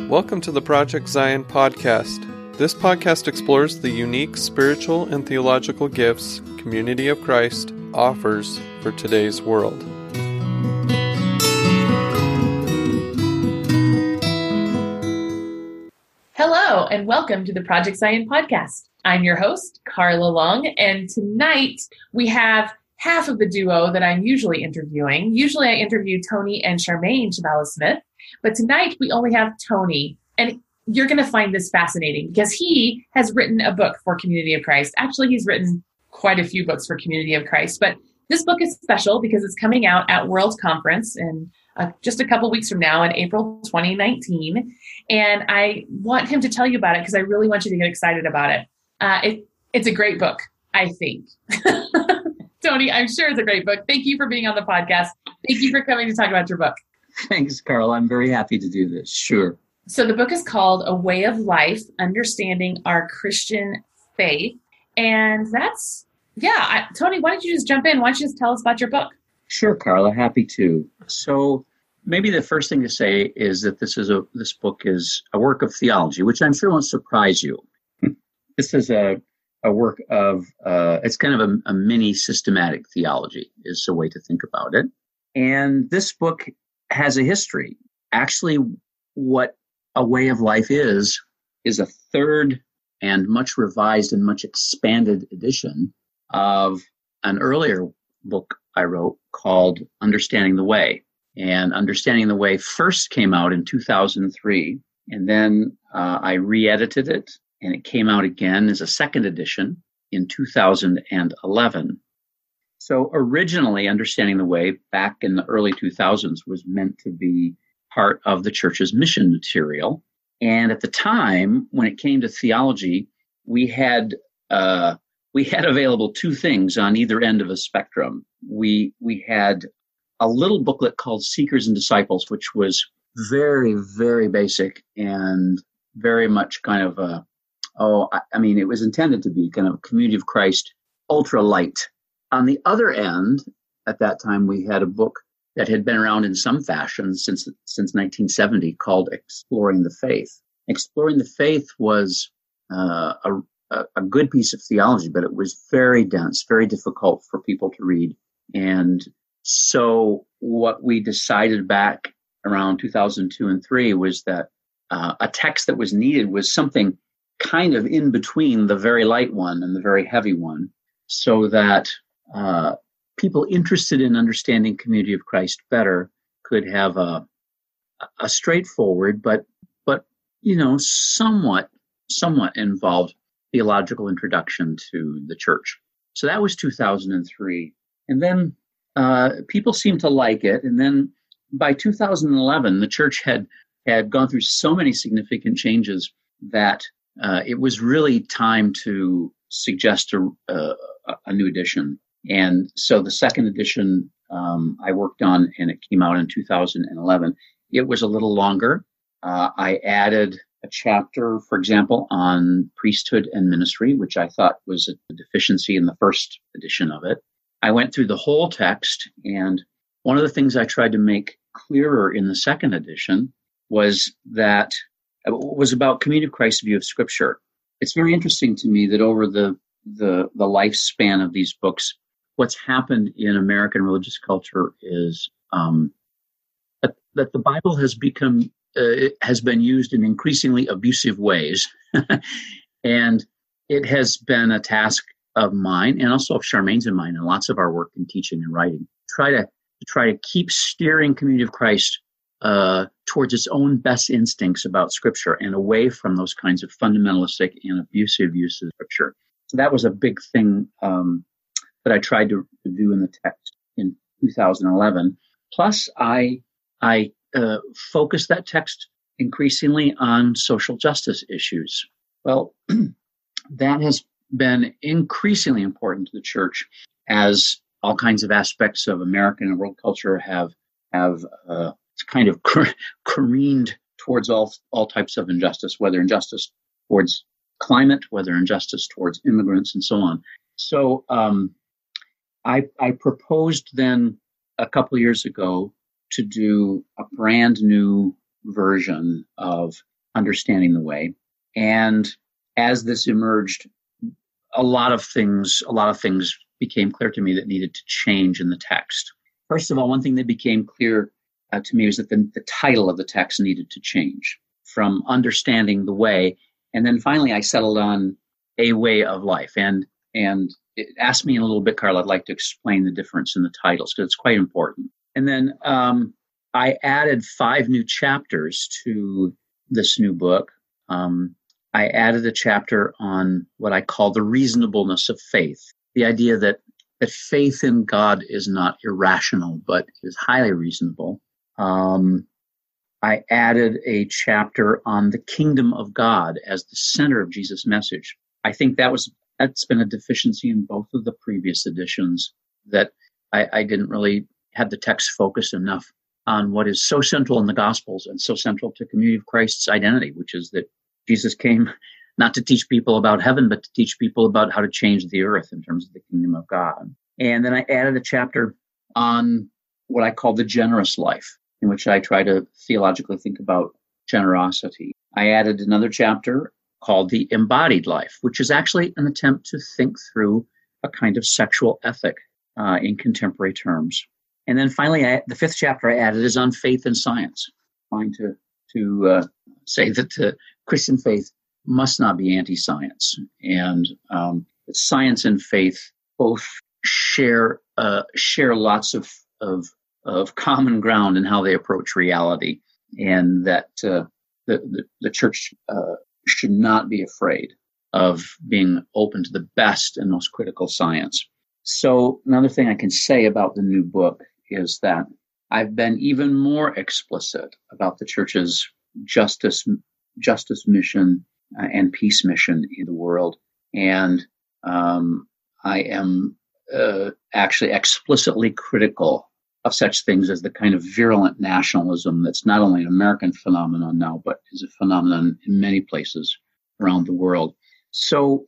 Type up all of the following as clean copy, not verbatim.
Welcome to the Project Zion podcast. This podcast explores the unique spiritual and theological gifts Community of Christ offers for today's world. Hello, and welcome to the Project Zion podcast. I'm your host, Carla Long, and tonight we have half of the duo that I'm usually interviewing. Usually I interview Tony and Charmaine Chabala-Smith, but tonight we only have Tony, and you're going to find this fascinating because he has written a book for Community of Christ. Actually, he's written quite a few books for Community of Christ, but this book is special because it's coming out at World Conference in just a couple weeks from now in April 2019, and I want him to tell you about it because I really want you to get excited about it. It's a great book, I think. Tony, I'm sure it's a great book. Thank you for being on the podcast. Thank you for coming to talk about your book. Thanks, Carl. I'm very happy to do this. Sure. So the book is called A Way of Life, Understanding Our Christian Faith. And Tony, why don't you just jump in? Why don't you just tell us about your book? Sure, Carla. Happy to. So maybe the first thing to say is that this book is a work of theology, which I'm sure won't surprise you. This is a work of, it's kind of a mini systematic theology is a way to think about it. And this book has a history. Actually, what A Way of Life is a third and much revised and much expanded edition of an earlier book I wrote called Understanding the Way. And Understanding the Way first came out in 2003, and then I re-edited it, and it came out again as a second edition in 2011. So originally, Understanding the Way back in the early 2000s was meant to be part of the church's mission material. And at the time, when it came to theology, we had available two things on either end of a spectrum. We had a little booklet called Seekers and Disciples, which was very, very basic and very much kind of it was intended to be kind of a Community of Christ ultra light. On the other end, at that time, we had a book that had been around in some fashion since 1970 called Exploring the Faith. Exploring the Faith was a good piece of theology, but it was very dense, very difficult for people to read. And so what we decided back around 2002 and 3 was that a text that was needed was something kind of in between the very light one and the very heavy one, so that people interested in understanding Community of Christ better could have a straightforward but somewhat involved theological introduction to the church. So that was 2003, and then people seemed to like it. And then by 2011, the church had gone through so many significant changes that it was really time to suggest a new edition. And so the second edition I worked on, and it came out in 2011. It was a little longer. I added a chapter, for example, on priesthood and ministry, which I thought was a deficiency in the first edition of it. I went through the whole text, and one of the things I tried to make clearer in the second edition was about Community of Christ's view of Scripture. It's very interesting to me that over the lifespan of these books, what's happened in American religious culture is that the Bible has been used in increasingly abusive ways, and it has been a task of mine and also of Charmaine's and mine and lots of our work in teaching and writing. Try to keep steering Community of Christ towards its own best instincts about Scripture and away from those kinds of fundamentalistic and abusive uses of Scripture. So that was a big thing that I tried to do in the text in 2011. Plus, I focused that text increasingly on social justice issues. Well, that has been increasingly important to the church as all kinds of aspects of American and world culture have kind of careened towards all types of injustice, whether injustice towards climate, whether injustice towards immigrants, and so on. So I proposed then a couple of years ago to do a brand new version of Understanding the Way. And as this emerged, a lot of things became clear to me that needed to change in the text. First of all, one thing that became clear to me was that the title of the text needed to change from Understanding the Way. And then finally, I settled on A Way of Life. And it asked me in a little bit, Carl, I'd like to explain the difference in the titles because it's quite important. And then I added 5 new chapters to this new book. I added a chapter on what I call the reasonableness of faith, the idea that faith in God is not irrational, but is highly reasonable. I added a chapter on the kingdom of God as the center of Jesus' message. I think that's been a deficiency in both of the previous editions, that I didn't really have the text focus enough on what is so central in the Gospels and so central to Community of Christ's identity, which is that Jesus came not to teach people about heaven, but to teach people about how to change the earth in terms of the kingdom of God. And then I added a chapter on what I call the generous life, in which I try to theologically think about generosity. I added another chapter called the embodied life, which is actually an attempt to think through a kind of sexual ethic in contemporary terms. And then finally, the 5th chapter I added is on faith and science, trying to say that Christian faith must not be anti-science, and that science and faith both share lots of common ground in how they approach reality, and that the church should not be afraid of being open to the best and most critical science. So another thing I can say about the new book is that I've been even more explicit about the church's justice mission and peace mission in the world. And I am actually explicitly critical of such things as the kind of virulent nationalism that's not only an American phenomenon now, but is a phenomenon in many places around the world. So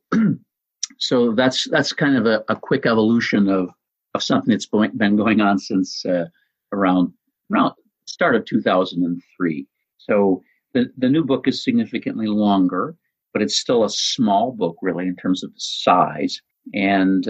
that's kind of a quick evolution of something that's been going on since around start of 2003. So the new book is significantly longer, but it's still a small book, really, in terms of the size. And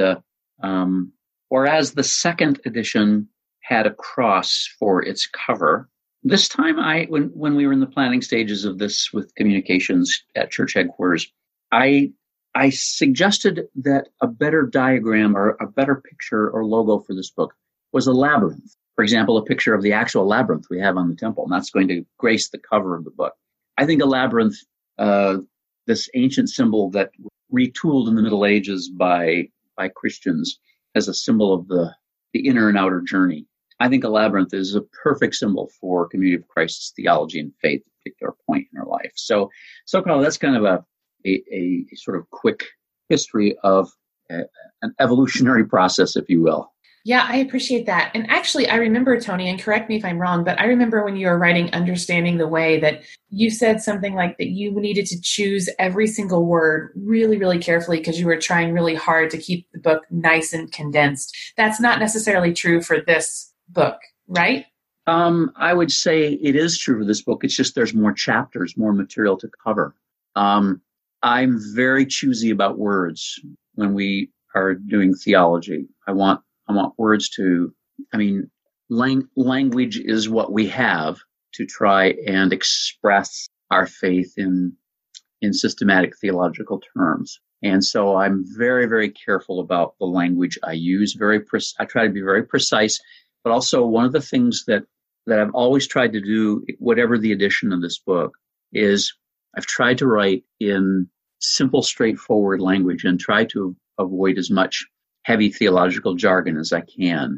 whereas the 2nd edition had a cross for its cover, this time when we were in the planning stages of this with communications at church headquarters, I suggested that a better diagram or a better picture or logo for this book was a labyrinth. For example, a picture of the actual labyrinth we have on the temple, and that's going to grace the cover of the book. I think a labyrinth, this ancient symbol that retooled in the Middle Ages by Christians as a symbol of the inner and outer journey. I think a labyrinth is a perfect symbol for Community of Christ's theology and faith at a particular point in our life. So Carl, that's kind of a sort of quick history of an evolutionary process, if you will. Yeah, I appreciate that. And actually, I remember, Tony, and correct me if I'm wrong, but I remember when you were writing Understanding the Way that you said something like that you needed to choose every single word really, really carefully because you were trying really hard to keep the book nice and condensed. That's not necessarily true for this book, right? I would say it is true for this book. It's just there's more chapters, more material to cover. I'm very choosy about words when we are doing theology. I want words to, language is what we have to try and express our faith in systematic theological terms. And so I'm very, very careful about the language I use. I try to be very precise, but also one of the things that I've always tried to do, whatever the edition of this book, is I've tried to write in simple, straightforward language and try to avoid as much heavy theological jargon as I can.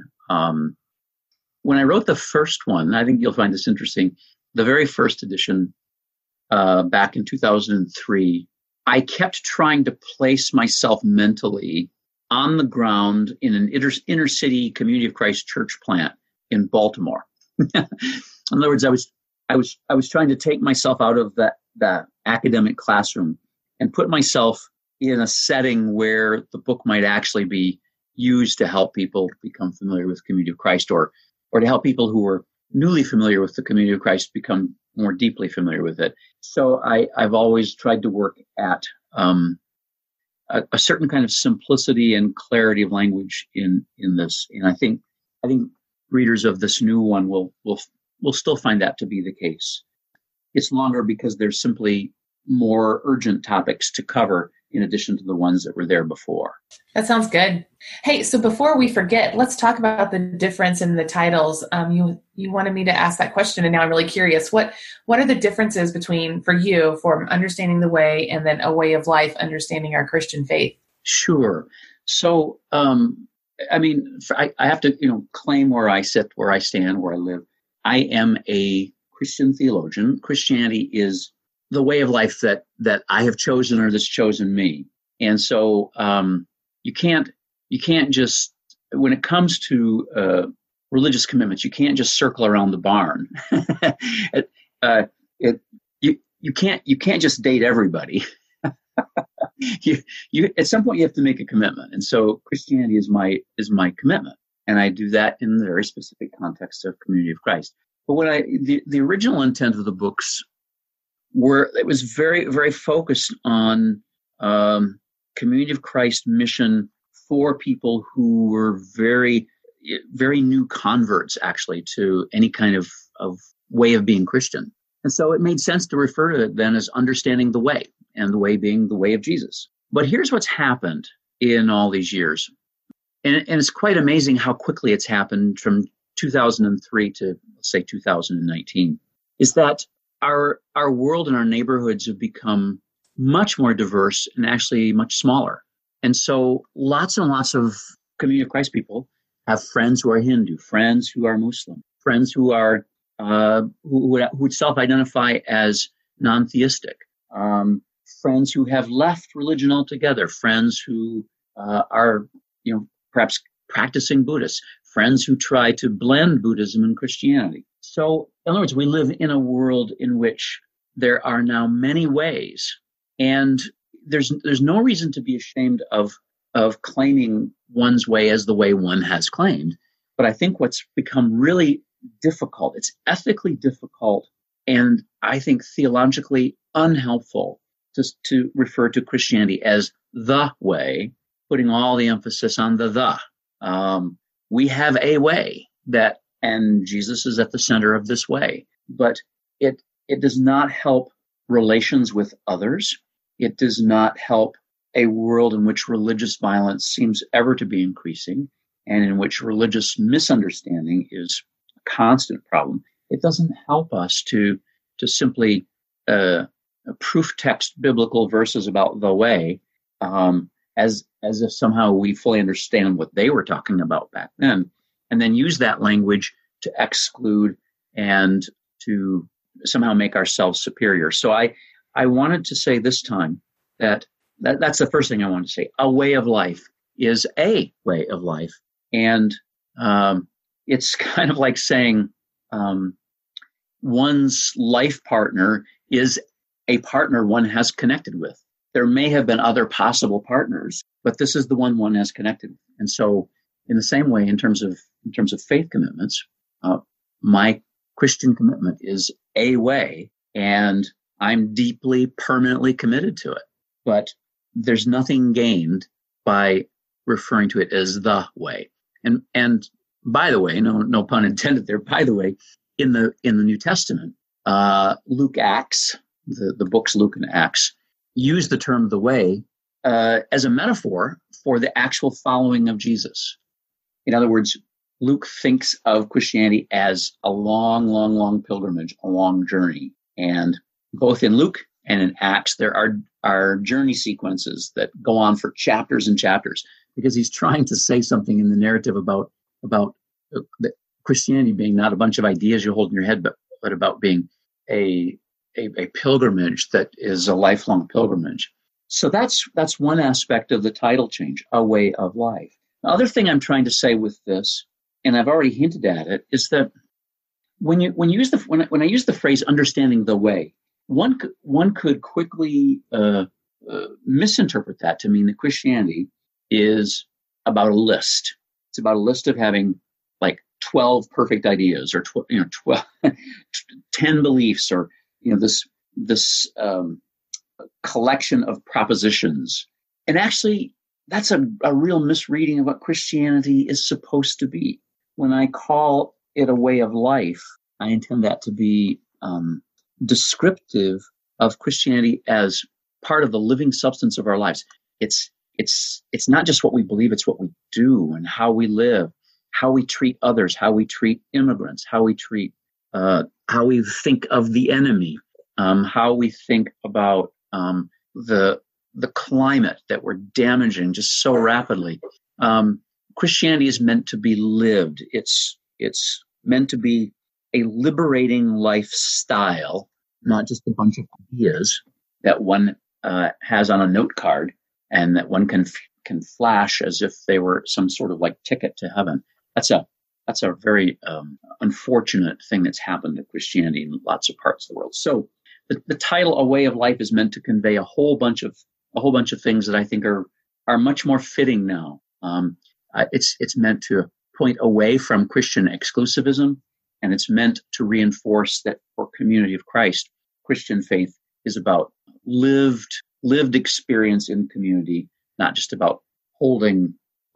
When I wrote the first one, I think you'll find this interesting, the very first edition back in 2003, I kept trying to place myself mentally on the ground in an inner city Community of Christ church plant in Baltimore. In other words, I was trying to take myself out of that academic classroom and put myself in a setting where the book might actually be used to help people become familiar with Community of Christ, or to help people who were newly familiar with the Community of Christ become more deeply familiar with it. So I've always tried to work at a certain kind of simplicity and clarity of language in this, and I think readers of this new one will still find that to be the case. It's longer because there's simply more urgent topics to cover in addition to the ones that were there before. That sounds good. Hey, so before we forget, let's talk about the difference in the titles. You wanted me to ask that question, and now I'm really curious. What are the differences between, for you, for Understanding the Way and then A Way of Life, Understanding Our Christian Faith? Sure. So, I have to, claim where I sit, where I stand, where I live. I am a Christian theologian. Christianity is the way of life that I have chosen or that's chosen me. And so you can't just, when it comes to religious commitments, you can't just circle around the barn. You can't just date everybody. You at some point you have to make a commitment. And so Christianity is my commitment. And I do that in the very specific context of Community of Christ. But the original intent of the books it was very, very focused on Community of Christ mission for people who were very, very new converts, actually, to any kind of way of being Christian. And so it made sense to refer to it then as Understanding the Way, and the way being the way of Jesus. But here's what's happened in all these years. And it's quite amazing how quickly it's happened from 2003 to, let's say, 2019, is that our world and our neighborhoods have become much more diverse and actually much smaller. And so lots and lots of Community of Christ people have friends who are Hindu, friends who are Muslim, friends who are who would self-identify as non-theistic, friends who have left religion altogether, friends who are perhaps practicing Buddhists, friends who try to blend Buddhism and Christianity. So, in other words, we live in a world in which there are now many ways, and there's no reason to be ashamed of claiming one's way as the way one has claimed. But I think what's become really difficult, it's ethically difficult, and I think theologically unhelpful to refer to Christianity as the way, putting all the emphasis on the. We have a way and Jesus is at the center of this way, but it does not help relations with others. It does not help a world in which religious violence seems ever to be increasing and in which religious misunderstanding is a constant problem. It doesn't help us to simply proof text biblical verses about the way as if somehow we fully understand what they were talking about back then, and then use that language to exclude and to somehow make ourselves superior. So I wanted to say this time that's the first thing I want to say. A way of life is a way of life. And it's kind of like saying one's life partner is a partner one has connected with. There may have been other possible partners, but this is the one has connected with. And so in the same way, in terms of faith commitments, my Christian commitment is a way, and I'm deeply, permanently committed to it. But there's nothing gained by referring to it as the way. And by the way, no pun intended there. By the way, in the New Testament, Luke Acts, the books Luke and Acts, use the term the way as a metaphor for the actual following of Jesus. In other words, Luke thinks of Christianity as a long, long, long pilgrimage, a long journey. And both in Luke and in Acts, there are journey sequences that go on for chapters and chapters, because he's trying to say something in the narrative about the Christianity being not a bunch of ideas you hold in your head, but about being a pilgrimage that is a lifelong pilgrimage. So that's one aspect of the title change, a way of life. The other thing I'm trying to say with this, and I've already hinted at it, is that when I use the phrase understanding the way, one could quickly misinterpret that to mean that Christianity is about a list. It's about a list of having like 12 perfect ideas, or 10 10 beliefs, or this collection of propositions. And actually, that's a real misreading of what Christianity is supposed to be. When I call it a way of life, I intend that to be descriptive of Christianity as part of the living substance of our lives. It's not just what we believe, it's what we do and how we live, how we treat others, how we treat immigrants, how we think of the enemy, how we think about the climate that we're damaging just so rapidly. Christianity is meant to be lived. It's meant to be a liberating lifestyle, not just a bunch of ideas that one has on a note card and that one can flash as if they were some sort of like ticket to heaven. That's a very unfortunate thing that's happened to Christianity in lots of parts of the world. So the title "A Way of Life" is meant to convey a whole bunch of things that I think are much more fitting now. It's meant to point away from Christian exclusivism, and it's meant to reinforce that for Community of Christ, Christian faith is about lived experience in community, not just about holding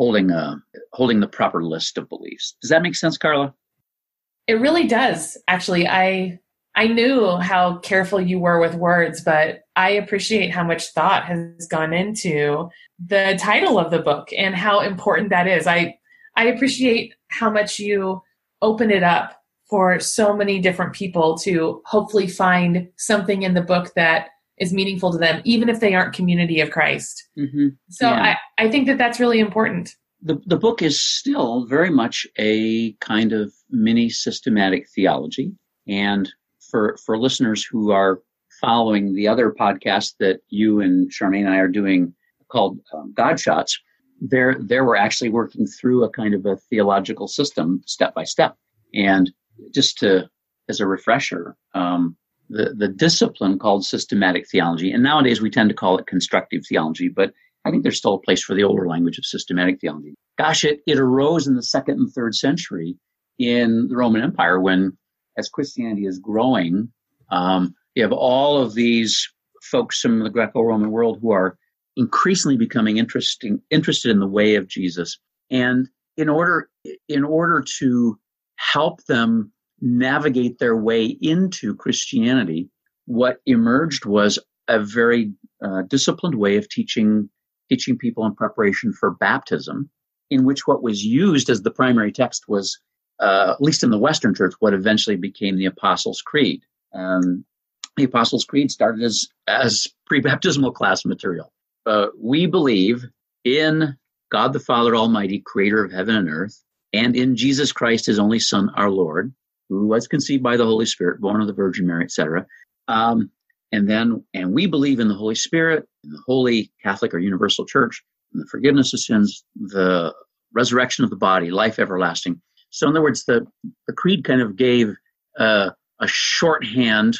the proper list of beliefs. Does that make sense, Carla? It really does. Actually, I knew how careful you were with words, but I appreciate how much thought has gone into the title of the book and how important that is. I appreciate how much you open it up for so many different people to hopefully find something in the book that is meaningful to them, even if they aren't Community of Christ. Mm-hmm. So yeah. I think that that's really important. The book is still very much a kind of mini systematic theology. And for listeners who are following the other podcast that you and Charmaine and I are doing called God Shots, there we're actually working through a kind of a theological system step by step. And just as a refresher, the discipline called systematic theology, and nowadays we tend to call it constructive theology, but I think there's still a place for the older language of systematic theology. Gosh, it arose in the 2nd and 3rd century in the Roman Empire when, as Christianity is growing, you have all of these folks from the Greco-Roman world who are increasingly becoming interested in the way of Jesus. And in order to help them navigate their way into Christianity, what emerged was a very disciplined way of teaching people in preparation for baptism, in which what was used as the primary text was, at least in the Western Church, what eventually became the Apostles' Creed. The Apostles' Creed started as pre-baptismal class material. We believe in God the Father Almighty, creator of heaven and earth, and in Jesus Christ, his only Son, our Lord, who was conceived by the Holy Spirit, born of the Virgin Mary, etc. And we believe in the Holy Spirit, in the Holy Catholic or Universal Church, in the forgiveness of sins, the resurrection of the body, life everlasting. So in other words, the creed kind of gave a shorthand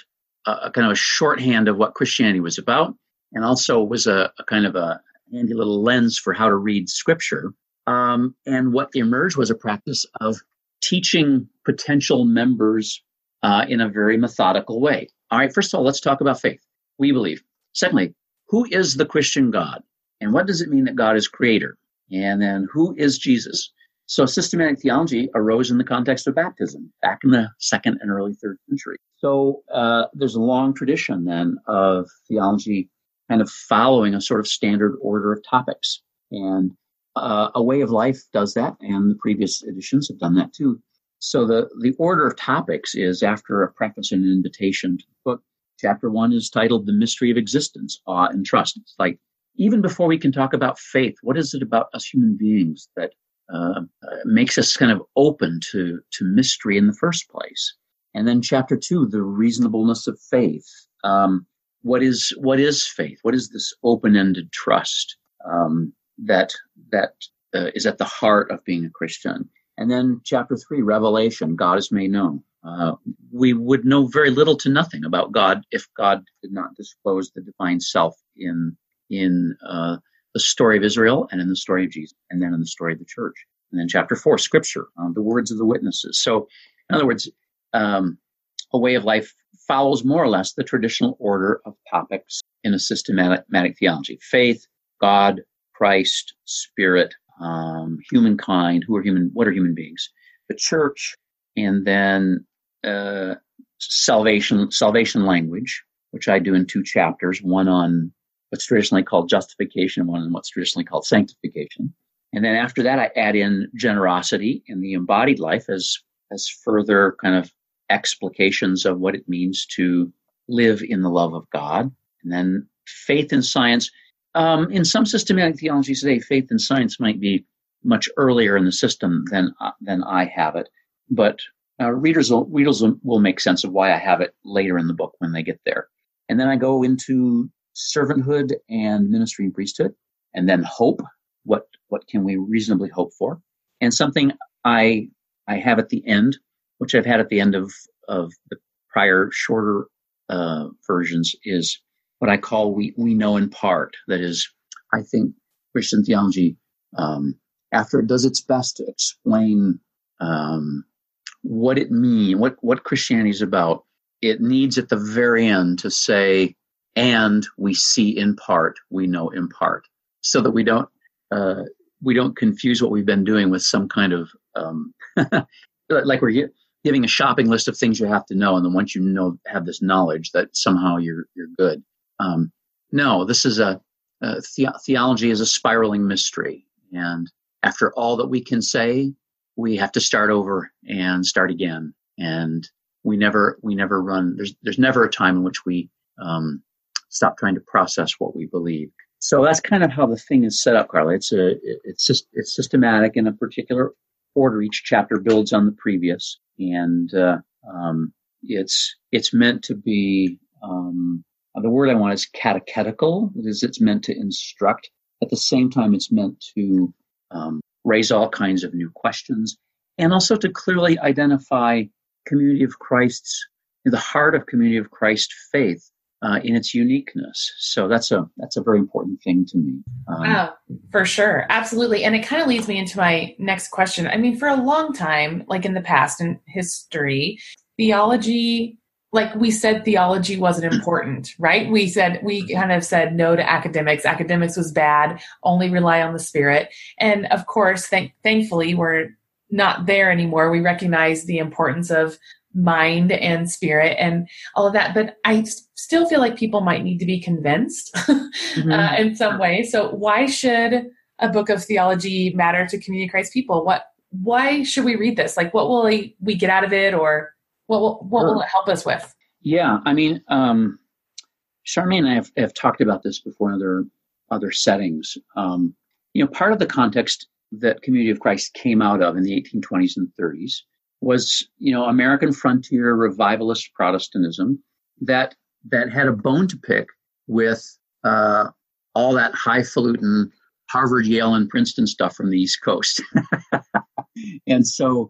of what Christianity was about, and also was a kind of a handy little lens for how to read Scripture. And what emerged was a practice of teaching potential members in a very methodical way. All right, first of all, let's talk about faith. We believe. Secondly, who is the Christian God? And what does it mean that God is creator? And then who is Jesus? So systematic theology arose in the context of baptism back in the 2nd and early 3rd century. So there's a long tradition then of theology kind of following a sort of standard order of topics. And A Way of Life does that, and the previous editions have done that too. So the order of topics is, after a preface and an invitation to the book, chapter 1 is titled The Mystery of Existence, Awe and Trust. It's like, even before we can talk about faith, what is it about us human beings that makes us kind of open to mystery in the first place? And then chapter 2, the reasonableness of faith. What is faith? What is this open-ended trust that is at the heart of being a Christian? And then chapter 3, Revelation, God is made known. We would know very little to nothing about God if God did not disclose the divine self in the story of Israel and in the story of Jesus, and then in the story of the church. And then chapter 4, Scripture, the words of the witnesses. So, in other words, a way of life follows more or less the traditional order of topics in a systematic theology: faith, God, Christ, Spirit, humankind, who are human, what are human beings, the church, and then salvation language, which I do in 2 chapters, one on what's traditionally called justification and one on what's traditionally called sanctification. And then after that, I add in generosity and the embodied life as further kind of explications of what it means to live in the love of God. And then faith and science. In some systematic theologies today, faith and science might be much earlier in the system than I have it. But readers will make sense of why I have it later in the book when they get there. And then I go into servanthood and ministry and priesthood, and then hope. What can we reasonably hope for? And something I have at the end, which I've had at the end of the prior shorter versions, is what I call we know in part. That is, I think Christian theology, after it does its best to explain what it means, what Christianity is about, it needs at the very end to say, and we see in part, we know in part, so that we don't confuse what we've been doing with some kind of like we're giving a shopping list of things you have to know, and then once you have this knowledge that somehow you're good. No, this is theology is a spiraling mystery, and after all that we can say, we have to start over and start again, and we never run. There's never a time in which we stop trying to process what we believe. So that's kind of how the thing is set up, Carla. It's systematic in a particular order. Each chapter builds on the previous, and it's meant to be. The word I want is catechetical. It's meant to instruct. At the same time, it's meant to raise all kinds of new questions, and also to clearly identify Community of Christ's, the heart of Community of Christ faith in its uniqueness. So that's a very important thing to me. For sure. Absolutely. And it kind of leads me into my next question. I mean, for a long time, like in the past, in history, theology, like we said, theology wasn't important, right? We kind of said no to academics. Academics was bad, only rely on the Spirit. And of course, thankfully, we're not there anymore. We recognize the importance of mind and spirit and all of that. But I still feel like people might need to be convinced in some way. So why should a book of theology matter to Community of Christ people? Why should we read this? Like, what will we get out of it, or what will it help us with? Yeah, I mean, Charmaine and I have talked about this before in other settings. Part of the context that Community of Christ came out of in the 1820s and 30s was, American frontier revivalist Protestantism that had a bone to pick with all that highfalutin Harvard, Yale, and Princeton stuff from the East Coast. And so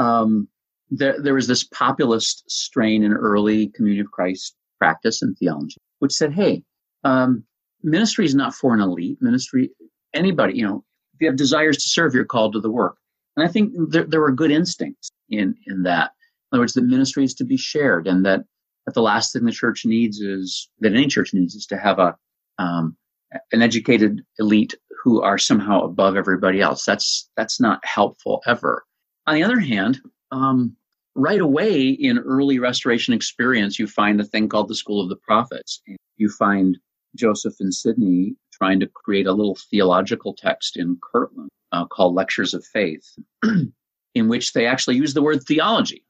there was this populist strain in early Community of Christ practice and theology, which said, hey, ministry is not for an elite. Ministry, anybody, if you have desires to serve, you're called to the work. And I think there were good instincts in that. In other words, that ministry is to be shared, and that the last thing the church needs is to have an educated elite who are somehow above everybody else. That's not helpful ever. On the other hand, right away in early Restoration experience, you find a thing called the School of the Prophets. And you find Joseph and Sidney trying to create a little theological text in Kirtland called Lectures of Faith, in which they actually use the word theology.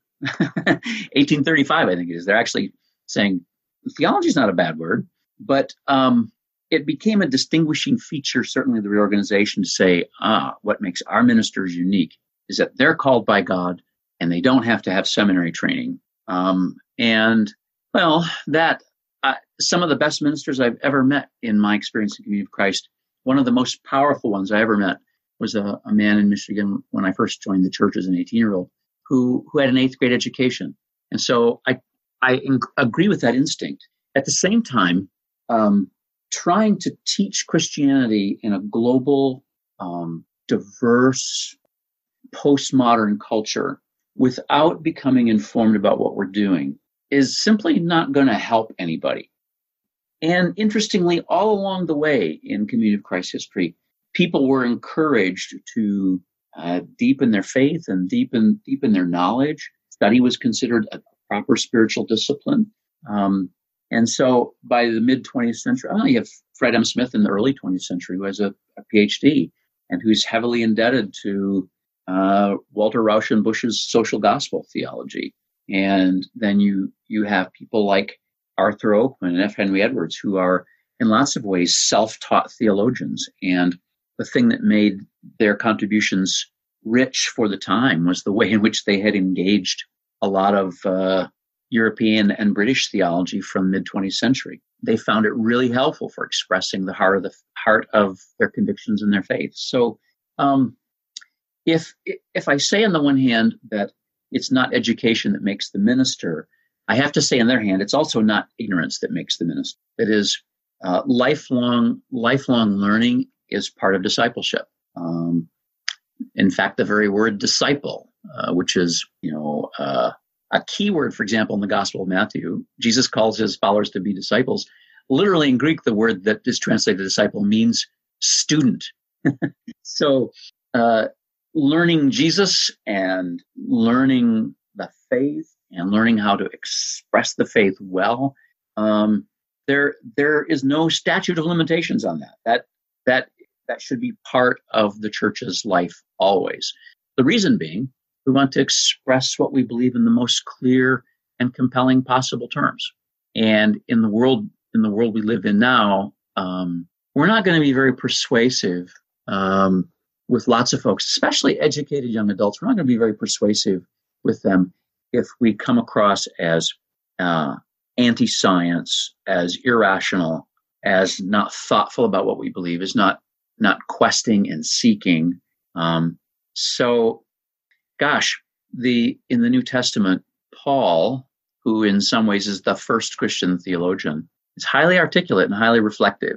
1835, I think it is. They're actually saying theology is not a bad word, but it became a distinguishing feature, certainly of the reorganization, to say, what makes our ministers unique is that they're called by God and they don't have to have seminary training. Some of the best ministers I've ever met in my experience in Community of Christ, one of the most powerful ones I ever met was a man in Michigan when I first joined the church as an 18-year-old who had an 8th grade education. And so I agree with that instinct. At the same time, trying to teach Christianity in a global, diverse, postmodern culture without becoming informed about what we're doing is simply not going to help anybody. And interestingly, all along the way in Community of Christ history, people were encouraged to deepen their faith and deepen their knowledge. Study was considered a proper spiritual discipline. And so by the mid-20th century, you have Fred M. Smith in the early 20th century, who has a PhD and who's heavily indebted to Walter Rauschenbusch's social gospel theology. And then you have people like Arthur Oakman and F. Henry Edwards, who are in lots of ways self-taught theologians. And the thing that made their contributions rich for the time was the way in which they had engaged a lot of European and British theology from mid-20th century. They found it really helpful for expressing the heart of their convictions and their faith. So if I say on the one hand that it's not education that makes the minister, I have to say on the other hand, it's also not ignorance that makes the minister. It is lifelong learning is part of discipleship. In fact, the very word disciple, which is, a key word, for example, in the Gospel of Matthew, Jesus calls his followers to be disciples. Literally in Greek, the word that is translated disciple means student. So learning Jesus and learning the faith and learning how to express the faith well, there is no statute of limitations on that. That should be part of the church's life always. The reason being, we want to express what we believe in the most clear and compelling possible terms. And in the world we live in now, we're not going to be very persuasive with lots of folks, especially educated young adults. We're not going to be very persuasive with them if we come across as anti-science, as irrational, as not thoughtful about what we believe, as not questing and seeking. In the New Testament, Paul, who in some ways is the first Christian theologian, is highly articulate and highly reflective.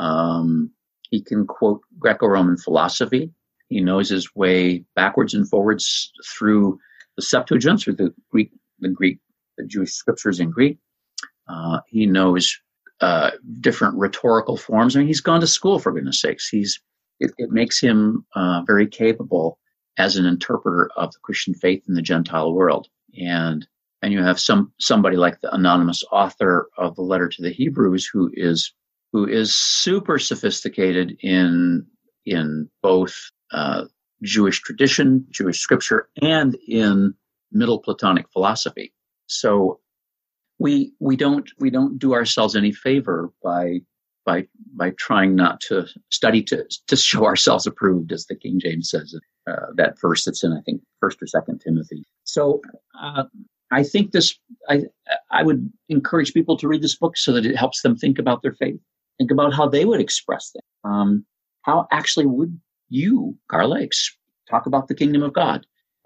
He can quote Greco-Roman philosophy. He knows his way backwards and forwards through the Septuagint, through the Jewish scriptures in Greek. He knows different rhetorical forms. I mean, he's gone to school, for goodness sakes. It makes him very capable as an interpreter of the Christian faith in the Gentile world. And you have somebody like the anonymous author of the letter to the Hebrews who is super sophisticated in both Jewish tradition, Jewish scripture, and in Middle Platonic philosophy. So we don't do ourselves any favor by trying not to study to show ourselves approved, as the King James says, that verse that's in, I think, 1st or 2nd Timothy. So I think I would encourage people to read this book so that it helps them think about their faith, think about how they would express things. How actually would you, Carla, talk about the kingdom of God?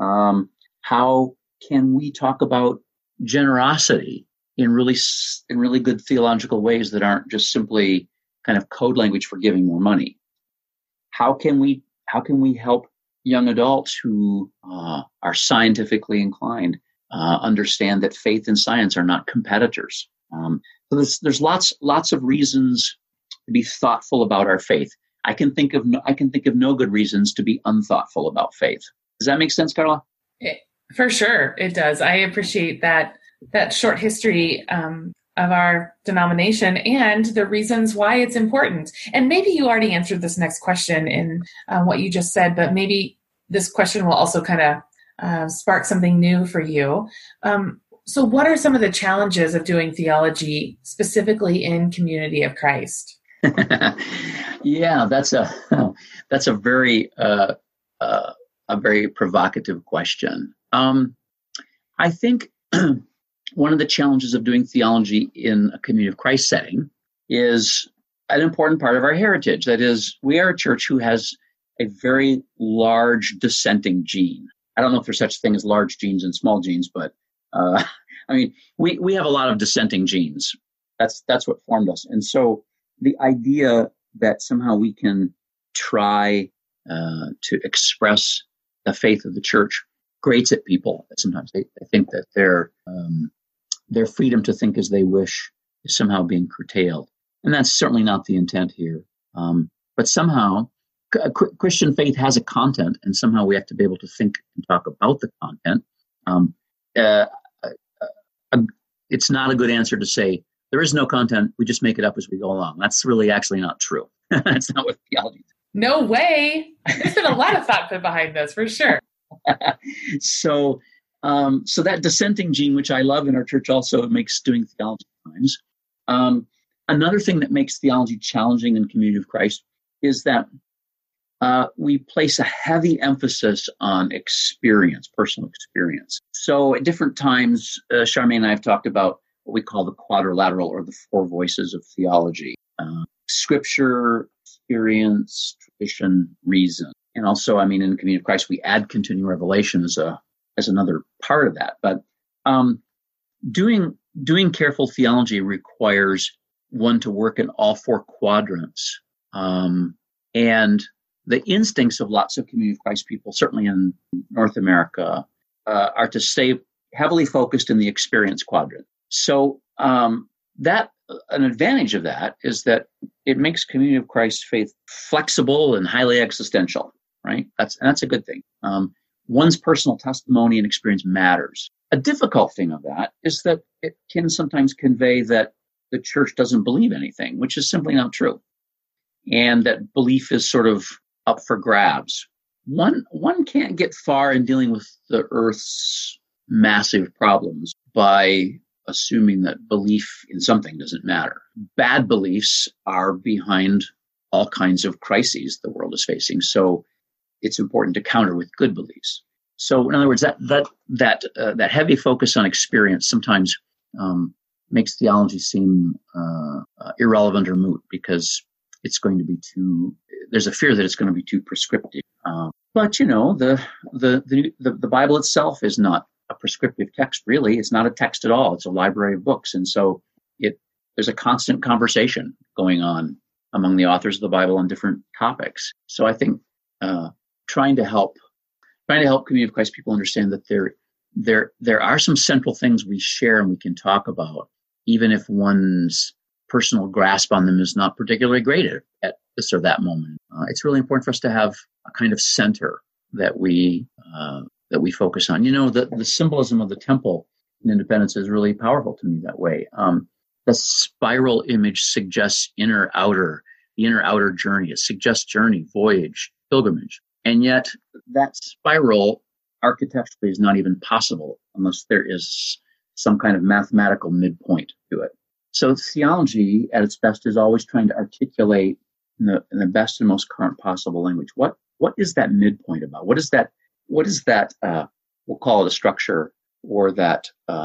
How can we talk about generosity in really good theological ways that aren't just simply kind of code language for giving more money? How can we help young adults who are scientifically inclined understand that faith and science are not competitors? So there's lots of reasons to be thoughtful about our faith. I can think of no good reasons to be unthoughtful about faith. Does that make sense, Carla? For sure, it does. I appreciate that short history of our denomination and the reasons why it's important. And maybe you already answered this next question in what you just said, but maybe this question will also kind of spark something new for you. So what are some of the challenges of doing theology specifically in Community of Christ? Yeah, that's a very provocative question. I think one of the challenges of doing theology in a Community of Christ setting is an important part of our heritage. That is, we are a church who has a very large dissenting gene. I don't know if there's such a thing as large genes and small genes, but we have a lot of dissenting genes. That's what formed us. And so the idea that somehow we can try to express the faith of the church grates at people. Sometimes they think that they're their freedom to think as they wish is somehow being curtailed. And that's certainly not the intent here. But somehow, Christian faith has a content, and somehow we have to be able to think and talk about the content. It's not a good answer to say, there is no content, we just make it up as we go along. That's really actually not true. That's not what theology is. No way. There's been a lot of thought put behind this, for sure. So that dissenting gene, which I love in our church also, it makes doing theology times. Another thing that makes theology challenging in Community of Christ is that we place a heavy emphasis on experience, personal experience. So at different times, Charmaine and I have talked about what we call the quadrilateral, or the four voices of theology: Scripture, experience, tradition, reason. And also, in Community of Christ, we add continuing revelation as another part of that. But doing careful theology requires one to work in all four quadrants. And the instincts of lots of Community of Christ people, certainly in North America, are to stay heavily focused in the experience quadrant. So that an advantage of that is that it makes Community of Christ faith flexible and highly existential, right? That's a good thing. One's personal testimony and experience matters. A difficult thing of that is that it can sometimes convey that the church doesn't believe anything, which is simply not true, and that belief is sort of up for grabs. One can't get far in dealing with the earth's massive problems by assuming that belief in something doesn't matter. Bad beliefs are behind all kinds of crises the world is facing. So it's important to counter with good beliefs. So in other words, that heavy focus on experience sometimes makes theology seem irrelevant or moot, because it's going to be there's a fear that it's going to be too prescriptive. But the Bible itself is not a prescriptive text, really. It's not a text at all. It's a library of books. And so there's a constant conversation going on among the authors of the Bible on different topics. So I think trying to help Community of Christ people understand that there are some central things we share and we can talk about, even if one's personal grasp on them is not particularly great at this or that moment. It's really important for us to have a kind of center that we focus on. The symbolism of the temple in Independence is really powerful to me that way. The spiral image suggests the inner outer journey. It suggests journey, voyage, pilgrimage. And yet that spiral architecturally is not even possible unless there is some kind of mathematical midpoint to it. So theology at its best is always trying to articulate in the best and most current possible language. What is that midpoint about? What is that we'll call it a structure, or that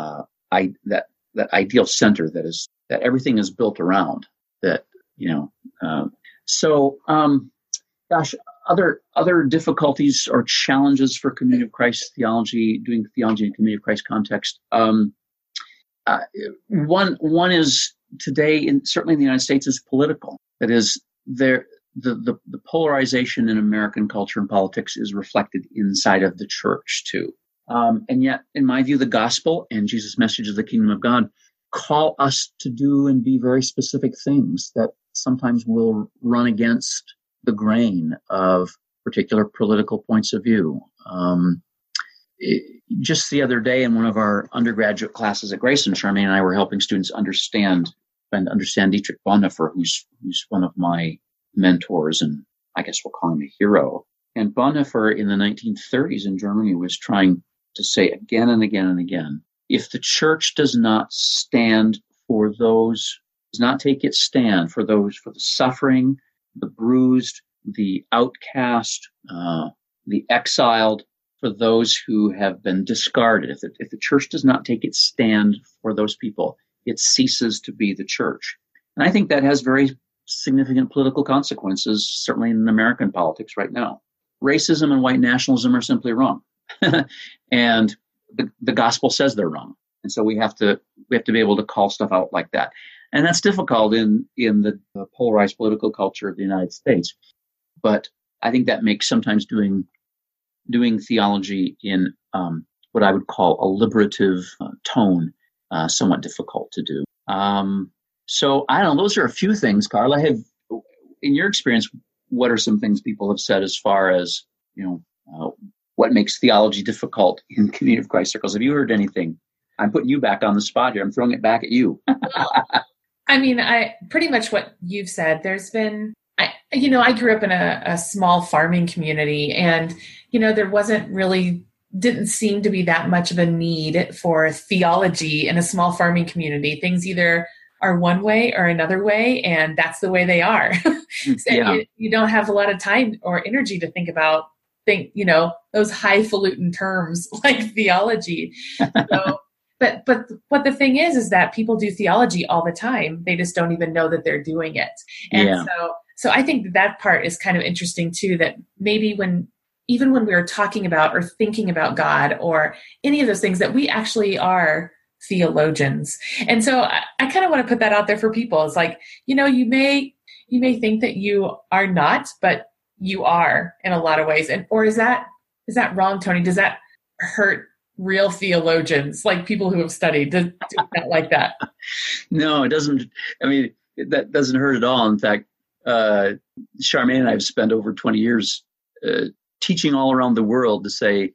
ideal center that everything is built around, other difficulties or challenges for Community of Christ theology, doing theology in Community of Christ context. One is today, certainly in the United States, is political. That is, the polarization in American culture and politics is reflected inside of the church too. And yet, in my view, the gospel and Jesus' message of the kingdom of God call us to do and be very specific things that sometimes will run against the grain of particular political points of view. Just the other day in one of our undergraduate classes at Grayson, Charmaine and I were helping students understand Dietrich Bonhoeffer, who's one of my mentors, and I guess we'll call him a hero. And Bonhoeffer in the 1930s in Germany was trying to say again and again and again, if the church does not stand for those, does not take its stand for the suffering, the bruised, the outcast, the exiled, for those who have been discarded. If the church does not take its stand for those people, it ceases to be the church. And I think that has very significant political consequences, certainly in American politics right now. Racism and white nationalism are simply wrong. And the gospel says they're wrong. And so we have to be able to call stuff out like that. And that's difficult in the polarized political culture of the United States. But I think that makes sometimes doing theology in what I would call a liberative tone somewhat difficult to do. So I don't know. Those are a few things, Carla. In your experience, what are some things people have said as far as, what makes theology difficult in Community of Christ circles? Have you heard anything? I'm putting you back on the spot here. I'm throwing it back at you. I mean, pretty much what you've said. There's been, I grew up in a small farming community, and, there didn't seem to be that much of a need for theology in a small farming community. Things either are one way or another way, and that's the way they are. So you don't have a lot of time or energy to think those highfalutin terms like theology. So, but what the thing is that people do theology all the time. They just don't even know that they're doing it. And so I think that part is kind of interesting too, that maybe even when we are talking about or thinking about God or any of those things, that we actually are theologians. And so I kind of want to put that out there for people. It's like, you may think that you are not, but you are in a lot of ways. Or is that wrong, Tony? Does that hurt real theologians, like people who have studied? Do not like that? No, it doesn't. I mean, that doesn't hurt at all. In fact, Charmaine and I have spent over 20 years teaching all around the world to say,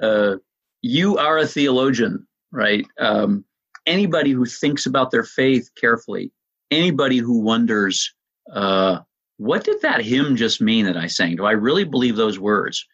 you are a theologian, right? Anybody who thinks about their faith carefully, anybody who wonders, what did that hymn just mean that I sang? Do I really believe those words?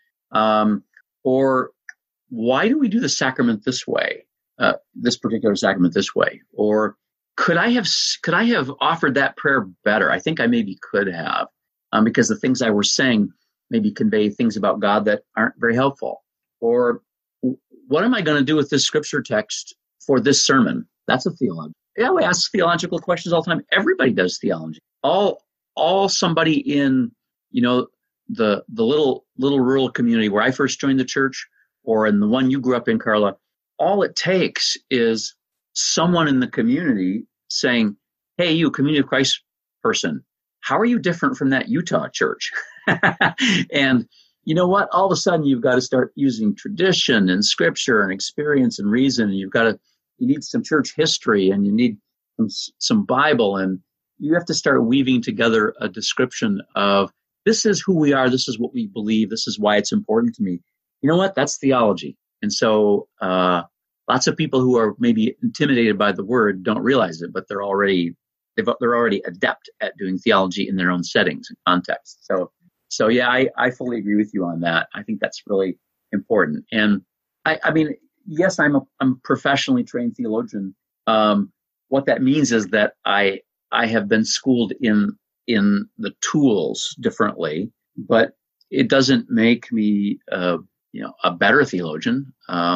Or why do we do the sacrament this way, this particular sacrament this way? Or could I have offered that prayer better? I think I maybe could have, because the things I was saying maybe convey things about God that aren't very helpful. Or what am I going to do with this scripture text for this sermon? That's a theology. Yeah, we ask theological questions all the time. Everybody does theology. All somebody in, the little rural community where I first joined the church, or in the one you grew up in, Carla, all it takes is someone in the community saying, hey, you Community of Christ person, how are you different from that Utah church? And you know what? All of a sudden, you've got to start using tradition and scripture and experience and reason. And you need some church history, and you need some Bible, and you have to start weaving together a description of, this is who we are, this is what we believe, this is why it's important to me. You know what? That's theology. And so lots of people who are maybe intimidated by the word don't realize it, but they're already adept at doing theology in their own settings and contexts. So yeah, I fully agree with you on that. I think that's really important. And I mean, yes, I'm a professionally trained theologian. What that means is that I have been schooled in the tools differently, but it doesn't make me a better theologian.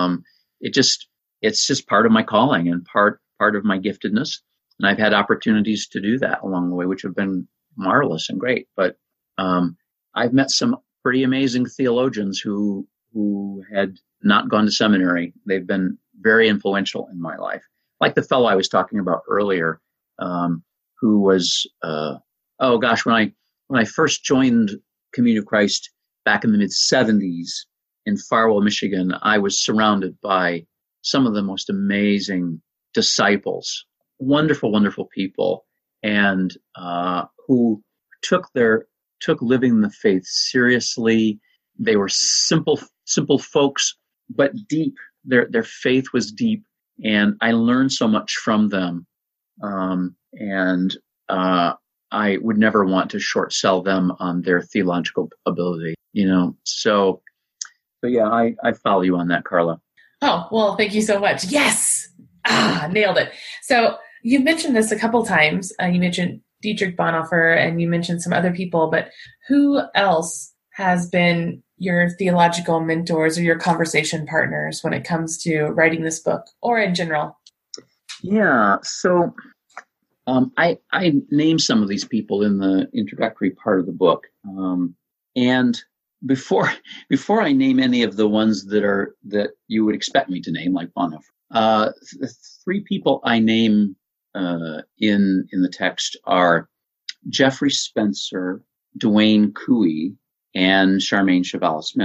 It's just part of my calling and part of my giftedness. And I've had opportunities to do that along the way, which have been marvelous and great. But I've met some pretty amazing theologians who had not gone to seminary. They've been very influential in my life. Like the fellow I was talking about earlier, who was, when I first joined Community of Christ back in the mid-'70s in Farwell, Michigan, I was surrounded by some of the most amazing disciples, wonderful, wonderful people, and who took living the faith seriously. They were simple folks, but deep. Their faith was deep, and I learned so much from them. And I would never want to short sell them on their theological ability, So yeah, I follow you on that, Carla. Oh, well, thank you so much. Yes. Nailed it. So you mentioned this a couple times. You mentioned Dietrich Bonhoeffer, and you mentioned some other people, but who else has been your theological mentors or your conversation partners when it comes to writing this book, or in general? Yeah. So I named some of these people in the introductory part of the book. And before I name any of the ones that you would expect me to name, like Bonhoeffer, the three people I name in the text are Jeffrey Spencer, Dwayne Cooey, and Charmaine Chevalier-Smith.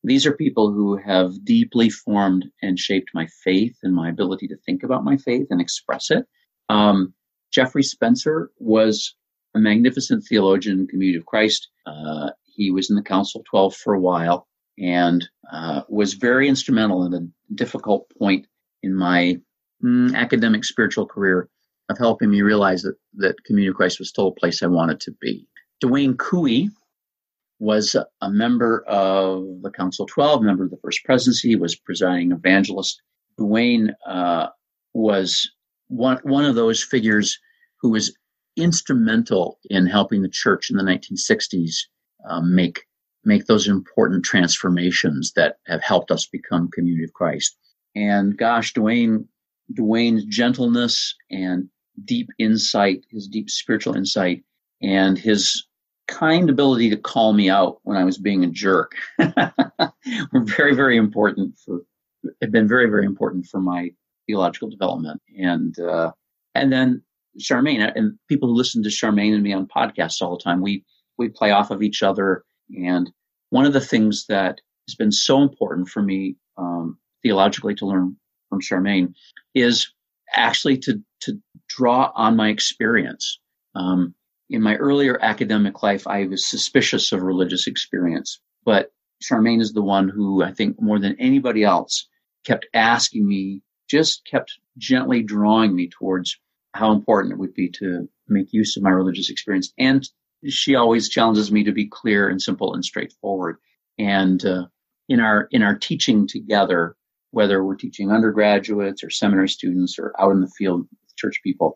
These are people who have deeply formed and shaped my faith and my ability to think about my faith and express it. Jeffrey Spencer was a magnificent theologian in Community of Christ. He was in the Council of 12 for a while and was very instrumental in a difficult point in my academic spiritual career of helping me realize that Community of Christ was still a place I wanted to be. Dwayne Cooey was a member of the Council of 12, member of the First Presidency, was presiding evangelist. Dwayne was one of those figures who was instrumental in helping the church in the 1960s make those important transformations that have helped us become Community of Christ. And gosh, Dwayne's gentleness and deep insight, his deep spiritual insight, and his kind ability to call me out when I was being a jerk were very, very important have been very, very important for my theological development. And then Charmaine, and people who listen to Charmaine and me on podcasts all the time, we play off of each other. And one of the things that has been so important for me theologically to learn from Charmaine is actually to draw on my experience. In my earlier academic life, I was suspicious of religious experience, but Charmaine is the one who I think more than anybody else kept asking me, just kept gently drawing me towards how important it would be to make use of my religious experience. And she always challenges me to be clear and simple and straightforward. And in our teaching together, whether we're teaching undergraduates or seminary students or out in the field with church people,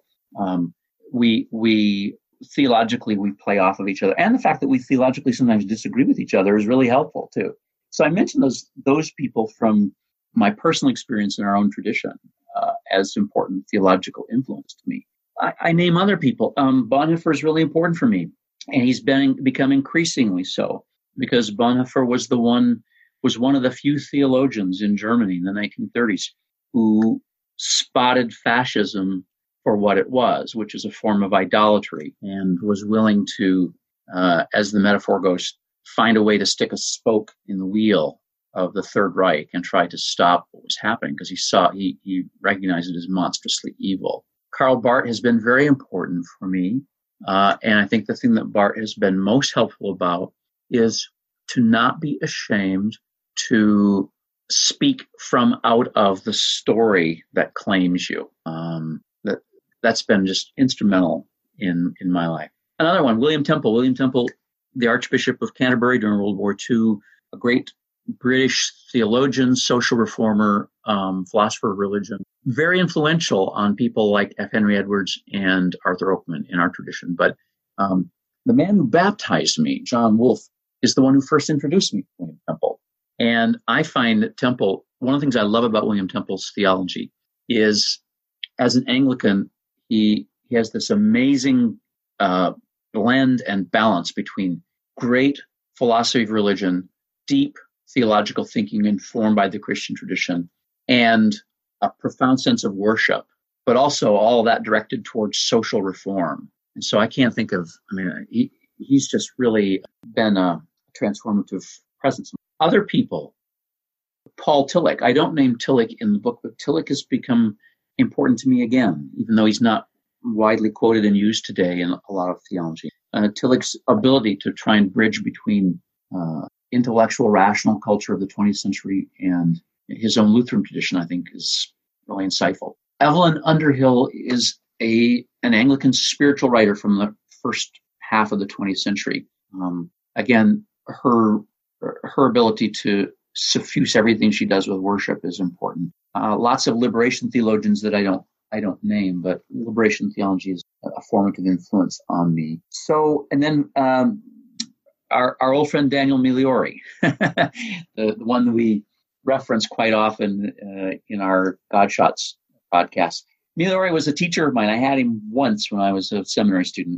we theologically we play off of each other. And the fact that we theologically sometimes disagree with each other is really helpful too. So I mentioned those people from my personal experience in our own tradition as important theological influence to me. I name other people. Bonhoeffer is really important for me, and he's become increasingly so, because Bonhoeffer was one of the few theologians in Germany in the 1930s who spotted fascism for what it was, which is a form of idolatry, and was willing to, as the metaphor goes, find a way to stick a spoke in the wheel of the Third Reich and try to stop what was happening, because he recognized it as monstrously evil. Karl Barth has been very important for me, and I think the thing that Barth has been most helpful about is to not be ashamed to speak from out of the story that claims you. That's been just instrumental in my life. Another one, William Temple. William Temple, the Archbishop of Canterbury during World War II, a great British theologian, social reformer, philosopher of religion, very influential on people like F. Henry Edwards and Arthur Oakman in our tradition. But the man who baptized me, John Wolfe, is the one who first introduced me to William Temple. And I find that Temple, one of the things I love about William Temple's theology is, as an Anglican, he has this amazing blend and balance between great philosophy of religion, deep theological thinking informed by the Christian tradition, and a profound sense of worship, but also all of that directed towards social reform. And so I can't think of, he's just really been a transformative presence. Other people, Paul Tillich. I don't name Tillich in the book, but Tillich has become important to me again, even though he's not widely quoted and used today in a lot of theology. Tillich's ability to try and bridge between intellectual, rational culture of the 20th century and his own Lutheran tradition, I think, is really insightful. Evelyn Underhill is an Anglican spiritual writer from the first half of the 20th century. Again, her ability to suffuse everything she does with worship is important. Lots of liberation theologians that I don't name, but liberation theology is a formative influence on me. So, and then our old friend Daniel Migliore, the one we reference quite often in our Godshots podcast. Migliore was a teacher of mine. I had him once when I was a seminary student,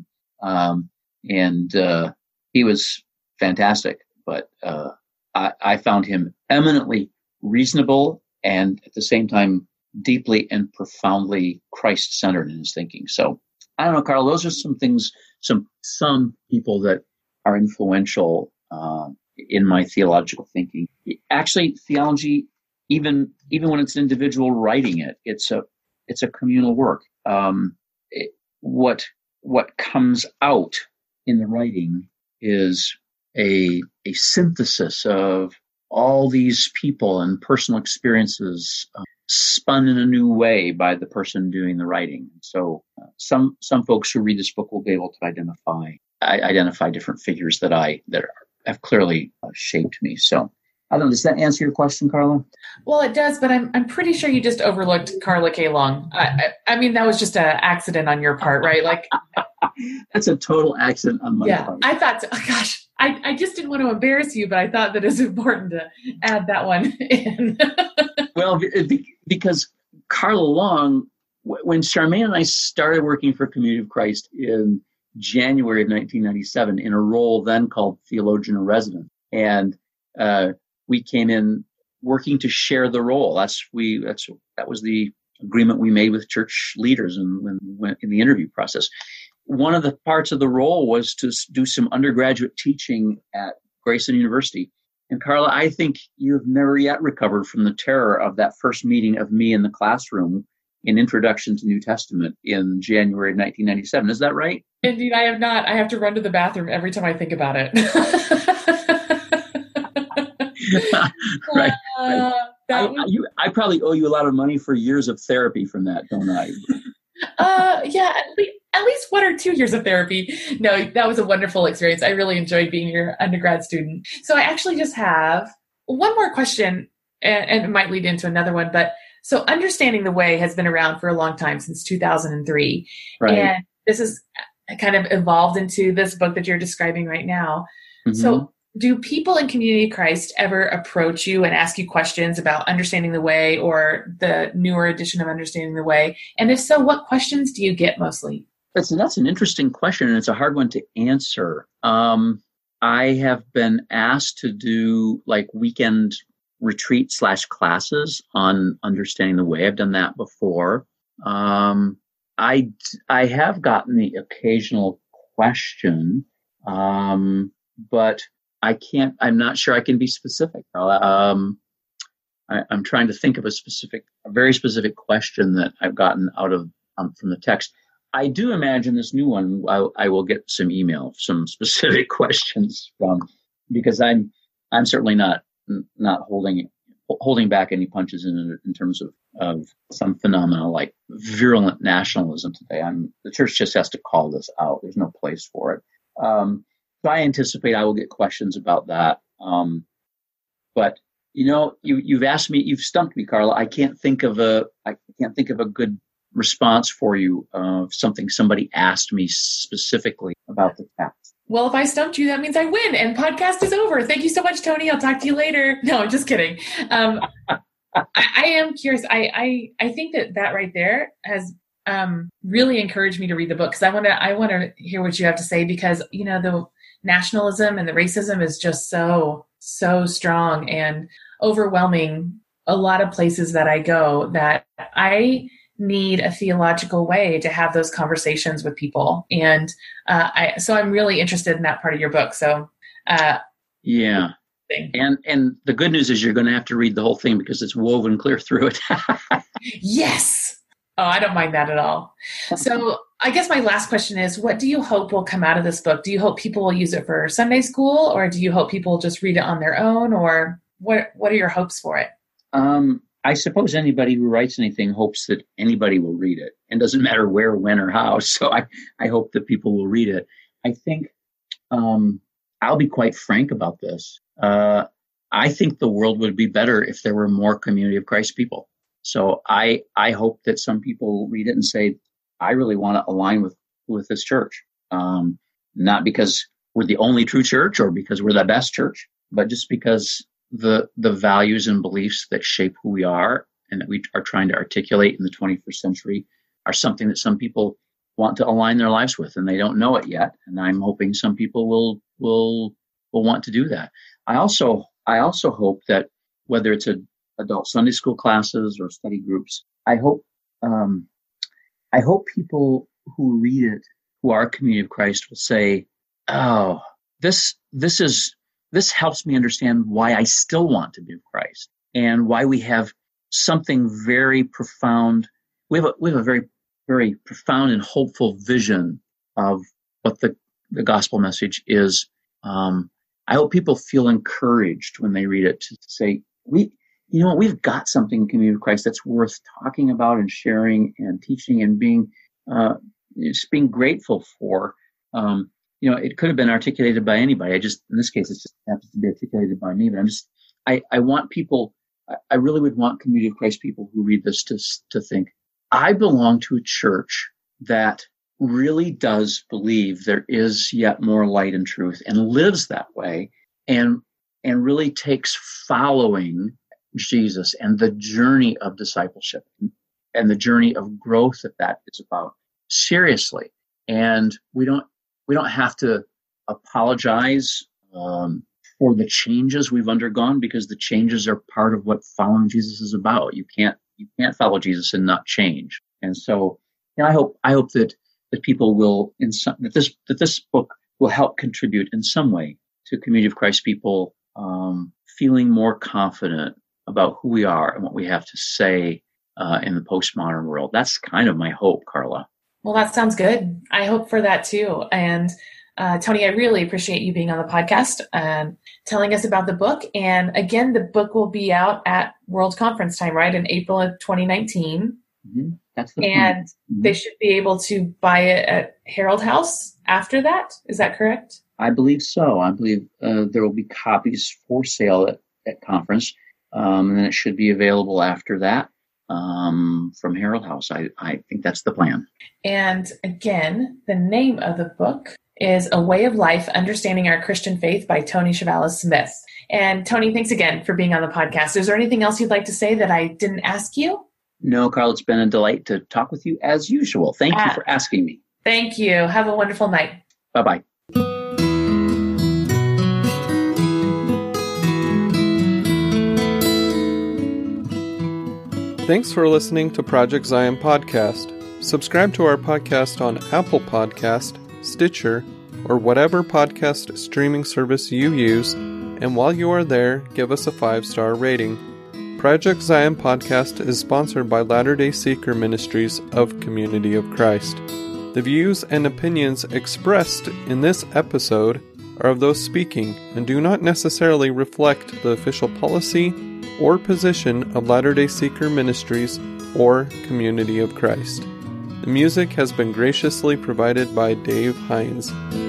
and he was fantastic. But I found him eminently reasonable and at the same time deeply and profoundly Christ-centered in his thinking. So I don't know, Carl, those are some things, some people that are influential in my theological thinking. Actually, theology, even when it's an individual writing it, it's a communal work. What comes out in the writing is a synthesis of all these people and personal experiences spun in a new way by the person doing the writing. So some folks who read this book will be able to identify different figures that have clearly shaped me. So I don't know, does that answer your question, Carla? Well, it does, but I'm pretty sure you just overlooked Carla K. Long. I mean, that was just an accident on your part, right? Like, that's a total accident on my part. I thought, oh, gosh, I just didn't want to embarrass you, but I thought that it's important to add that one in. Well, because Carla Long, when Charmaine and I started working for Community of Christ in January of 1997 in a role then called Theologian in Residence, and we came in working to share the role. That was the agreement we made with church leaders in the interview process. One of the parts of the role was to do some undergraduate teaching at Grayson University. And Carla, I think you've never yet recovered from the terror of that first meeting of me in the classroom in Introduction to New Testament in January of 1997. Is that right? Indeed, I have not. I have to run to the bathroom every time I think about it. Right. I probably owe you a lot of money for years of therapy from that, don't I? Yeah, at least 1 or 2 years of therapy. No, that was a wonderful experience. I really enjoyed being your undergrad student. So I actually just have one more question, and it might lead into another one. But so Understanding the Way has been around for a long time, since 2003. Right. And this is kind of evolved into this book that you're describing right now. Mm-hmm. So do people in Community of Christ ever approach you and ask you questions about Understanding the Way or the newer edition of Understanding the Way? And if so, what questions do you get mostly? That's an interesting question, and it's a hard one to answer. I have been asked to do like weekend retreat / classes on Understanding the Way. I've done that before. I have gotten the occasional question, but I'm not sure I can be specific. I'm trying to think of a very specific question that I've gotten out of from the text. I do imagine this new one, I will get some some specific questions from, because I'm certainly not holding back any punches in terms of some phenomena like virulent nationalism today. The church just has to call this out. There's no place for it. So I anticipate I will get questions about that. But you've asked me, you've stumped me, Carla. I can't think of a good response for you of something somebody asked me specifically about the text. Well, if I stumped you, that means I win, and podcast is over. Thank you so much, Tony. I'll talk to you later. No, I'm just kidding. I am curious. I think that right there has really encouraged me to read the book, because I want to hear what you have to say, because the nationalism and the racism is just so strong and overwhelming a lot of places that I go, that I need a theological way to have those conversations with people. And so I'm really interested in that part of your book. So yeah. And the good news is you're going to have to read the whole thing, because it's woven clear through it. Yes. Oh, I don't mind that at all. So I guess my last question is, what do you hope will come out of this book? Do you hope people will use it for Sunday school, or do you hope people will just read it on their own, or what are your hopes for it? I suppose anybody who writes anything hopes that anybody will read it, and doesn't matter where, when, or how. So I hope that people will read it. I think I'll be quite frank about this. I think the world would be better if there were more Community of Christ people. So I hope that some people read it and say, I really want to align with this church. Not because we're the only true church or because we're the best church, but just because the values and beliefs that shape who we are and that we are trying to articulate in the 21st century are something that some people want to align their lives with, and they don't know it yet. And I'm hoping some people will want to do that. I also hope that whether it's adult Sunday school classes or study groups, I hope people who read it, who are Community of Christ, will say, "Oh, this is this helps me understand why I still want to be with Christ and why we have something very profound. We have a very, very profound and hopeful vision of what the gospel message is. I hope people feel encouraged when they read it to say, we've got something in Community of Christ that's worth talking about and sharing and teaching and being grateful for. It could have been articulated by anybody. In this case, it just happens to be articulated by me. But I want people, I really would want Community of Christ people who read this to think, I belong to a church that really does believe there is yet more light and truth and lives that way and really takes following Jesus and the journey of discipleship and the journey of growth that is about seriously. And we don't have to apologize for the changes we've undergone, because the changes are part of what following Jesus is about. You can't follow Jesus and not change. And so, I hope that people will, that this book will help contribute in some way to Community of Christ people feeling more confident about who we are and what we have to say in the postmodern world. That's kind of my hope, Carla. Well, that sounds good. I hope for that too. And Tony, I really appreciate you being on the podcast and telling us about the book. And again, the book will be out at World Conference time, right? In April of 2019. Mm-hmm. That's the and point. Mm-hmm. They should be able to buy it at Herald House after that. Is that correct? I believe so. I believe there will be copies for sale at conference. And then it should be available after that from Herald House. I think that's the plan. And again, the name of the book is A Way of Life, Understanding Our Christian Faith by Tony Chavalas Smith. And Tony, thanks again for being on the podcast. Is there anything else you'd like to say that I didn't ask you? No, Carl, it's been a delight to talk with you as usual. Thank you for asking me. Thank you. Have a wonderful night. Bye-bye. Thanks for listening to Project Zion Podcast. Subscribe to our podcast on Apple Podcast, Stitcher, or whatever podcast streaming service you use, and while you are there, give us a 5-star rating. Project Zion Podcast is sponsored by Latter-day Seeker Ministries of Community of Christ. The views and opinions expressed in this episode are of those speaking and do not necessarily reflect the official policy or position of Latter-day Seeker Ministries or Community of Christ. The music has been graciously provided by Dave Hines.